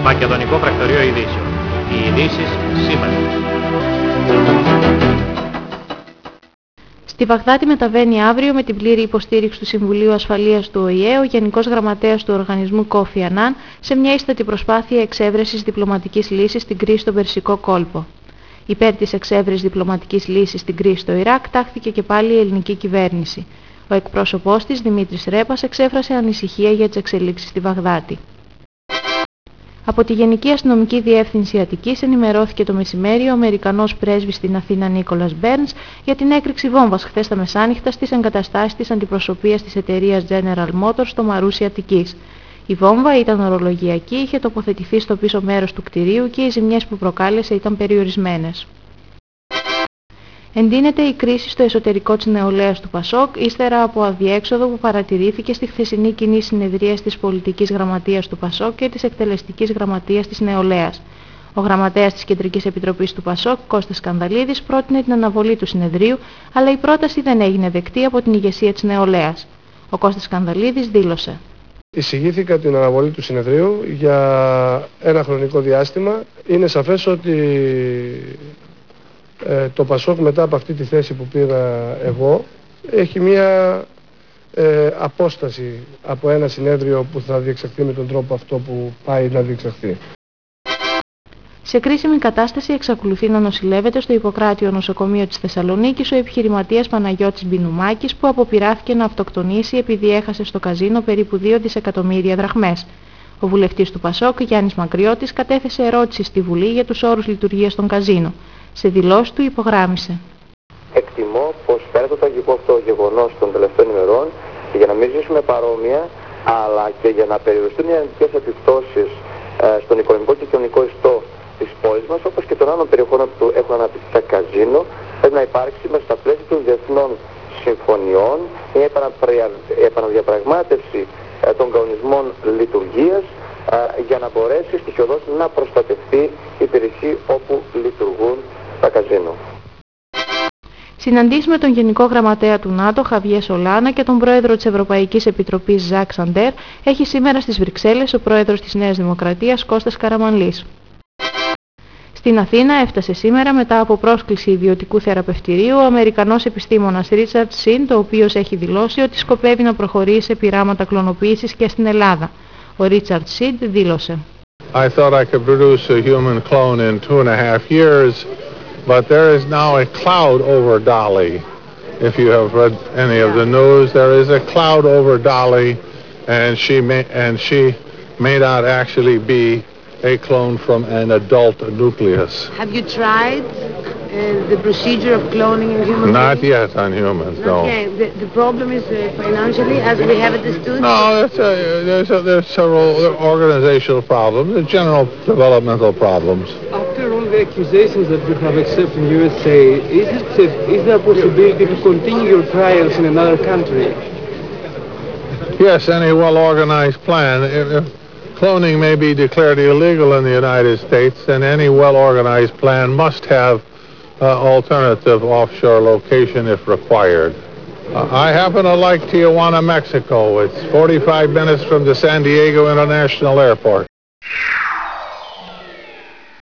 Μακεδονικό Πρακτορείο Ειδήσεων. Οι ειδήσεις σήμερα. Στη Βαγδάτη μεταβαίνει αύριο με την πλήρη υποστήριξη του Συμβουλίου Ασφαλείας του ΟΗΕ ο Γενικός Γραμματέας του Οργανισμού Κόφι Ανάν σε μια ίστατη προσπάθεια εξέβρεσης διπλωματικής λύσης στην κρίση στον Περσικό κόλπο. Υπέρ της εξέβρεσης διπλωματικής λύσης στην κρίση στο Ιράκ τάχθηκε και πάλι η ελληνική κυβέρνηση. Ο εκπρόσωπός της, Δημήτρης Ρέπας, εξέφρασε ανησυχία για τις εξελίξεις στη Βαγδάτη. Από τη Γενική Αστυνομική Διεύθυνση Αττικής ενημερώθηκε το μεσημέρι ο Αμερικανός πρέσβης στην Αθήνα Νίκολας Μπέρνς για την έκρηξη βόμβας χθες τα μεσάνυχτα στις εγκαταστάσεις της αντιπροσωπείας της εταιρείας General Motors στο Μαρούσι Αττικής. Η βόμβα ήταν ορολογιακή, είχε τοποθετηθεί στο πίσω μέρος του κτηρίου και οι ζημιές που προκάλεσε ήταν περιορισμένες. Εντείνεται η κρίση στο εσωτερικό της νεολαίας του ΠΑΣΟΚ, ύστερα από αδιέξοδο που παρατηρήθηκε στη χθεσινή κοινή συνεδρία της Πολιτικής Γραμματείας του ΠΑΣΟΚ και της Εκτελεστικής Γραμματείας της Νεολαίας. Ο γραμματέας της Κεντρικής Επιτροπής του ΠΑΣΟΚ, Κώστας Σκανδαλίδης, πρότεινε την αναβολή του συνεδρίου, αλλά η πρόταση δεν έγινε δεκτή από την ηγεσία της Νεολαίας. Ο Κώστας Σκανδαλίδης δήλωσε: Εισηγήθηκα την αναβολή του συνεδρίου για ένα χρονικό διάστημα. Είναι σαφές ότι το ΠΑΣΟΚ μετά από αυτή τη θέση που πήρα εγώ έχει μια απόσταση από ένα συνέδριο που θα διεξαχθεί με τον τρόπο αυτό που πάει να διεξαχθεί. Σε κρίσιμη κατάσταση εξακολουθεί να νοσηλεύεται στο Ιπποκράτιο νοσοκομείο της Θεσσαλονίκης ο επιχειρηματίας Παναγιώτης Μπινουμάκης που αποπειράθηκε να αυτοκτονήσει επειδή έχασε στο καζίνο περίπου 2 δισεκατομμύρια δραχμές. Ο βουλευτής του ΠΑΣΟΚ, Γιάννης Μακριώτης, κατέθεσε ερώτηση στη Βουλή για τους όρους λειτουργίας των καζίνο. Σε δηλώσεις του υπογράμμισε: Εκτιμώ πως φαίνεται το τραγικό αυτό γεγονός των τελευταίων ημερών και για να μην ζήσουμε παρόμοια, αλλά και για να περιοριστούν οι αρνητικές επιπτώσεις στον οικονομικό και κοινωνικό ιστό της πόλης μας, όπως και των άλλων περιοχών που έχουν αναπτυχθεί τα καζίνο, πρέπει να υπάρξει μέσα στα πλαίσια των διεθνών συμφωνιών μια επαναδιαπραγμάτευση των κανονισμών λειτουργίας για να μπορέσει στοιχειοδός να προστατευτεί η περιοχή όπου λειτουργούν τα καζίνο. Συναντήσεις με τον Γενικό Γραμματέα του ΝΑΤΟ, Χαβιέ Σολάνα, και τον Πρόεδρο της Ευρωπαϊκής Επιτροπής, Ζακ Σαντέρ, έχει σήμερα στις Βρυξέλλες ο Πρόεδρος της Νέας Δημοκρατίας, Κώστας Καραμανλής. Στην Αθήνα έφτασε σήμερα μετά από πρόσκληση ιδιωτικού θεραπευτηρίου ο Αμερικανός επιστήμονας Ρίτσαρντ Σιντ, ο οποίος έχει δηλώσει ότι σκοπεύει να προχωρήσει σε πειράματα κλωνοποίησης και στην Ελλάδα. Ο Ρίτσαρντ Σιντ δήλωσε: I thought I could produce a human clone in 2.5 years, but there is now a cloud over Dolly. If you have read any of the news, there is a cloud over Dolly, and she may not actually be a clone from an adult nucleus. Have you tried the procedure of cloning in human beings? Not yet on humans, no. Okay, the problem is financially, as we have understood? No, there's several organizational problems, general developmental problems. After all the accusations that you have accepted in the USA, is there a possibility to continue your trials in another country? Yes, any well-organized plan. If cloning may be declared illegal in the United States, then any well-organized plan must have alternative offshore location if required. I happen to like Tijuana, Mexico. It's 45 minutes from the San Diego International Airport.